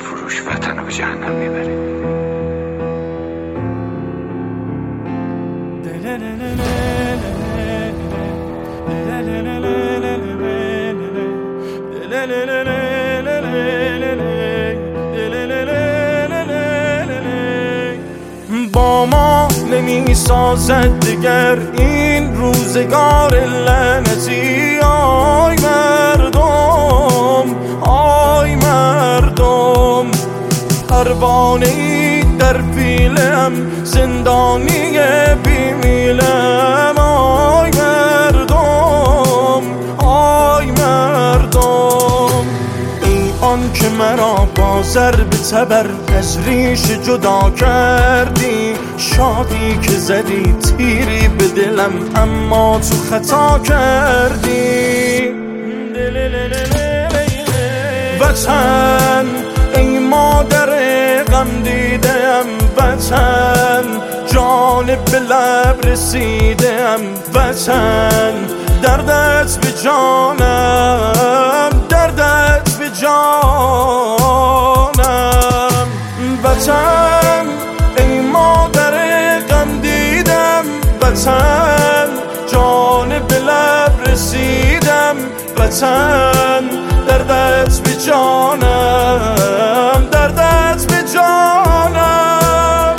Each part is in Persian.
فروش وطن رو به جهنم میبره. با ما نمی سازد دیگر این روزگار لعنتی. آی مردم، آی مردم، پروانه‌ای در پیلم، زندانی بیمیلم. آی مردم، آی مردم، ای آن که مرا با ضرب تبر از ریش جدا کردی. شادی که زدی تیری به دلم اما تو خطا کردی. وطن ای مادر غم دیدم، وطن جان به لب رسیدم. وطن دردت به جانم، دردت به جانم. وطن ای مادر غم دیدم، وطن جان به لب رسیدم. وطن دردت به جانم، دردت به جانم.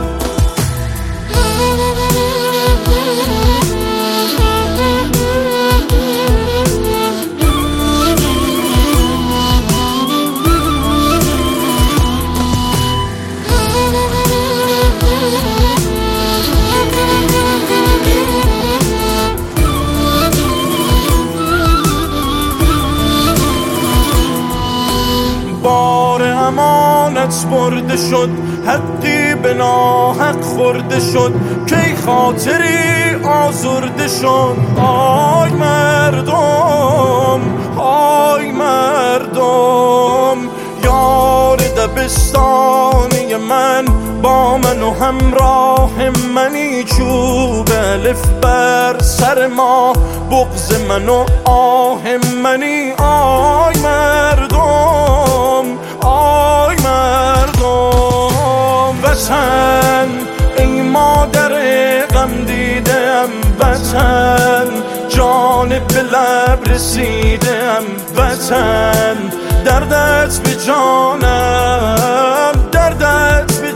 بار امانت برده شد، حقی به ناحق خورده شد. کی خاطری آزرده شد. آی مردم، آی مردم، یار دبستانی من با من و همراه منی. چوب الف بر سر ما، بغض من و آه منی. آی مردم، آی مردم، وطن ای مادر غم دیدم. وطن جان به لب رسیدم. وطن دردت به جانم، دردت به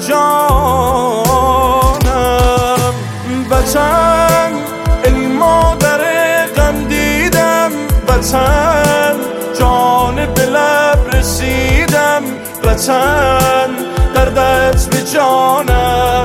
جانم. وطن ای مادر غم دیدم، وطن جان به لب رسیدم. وطن دردت به جانم.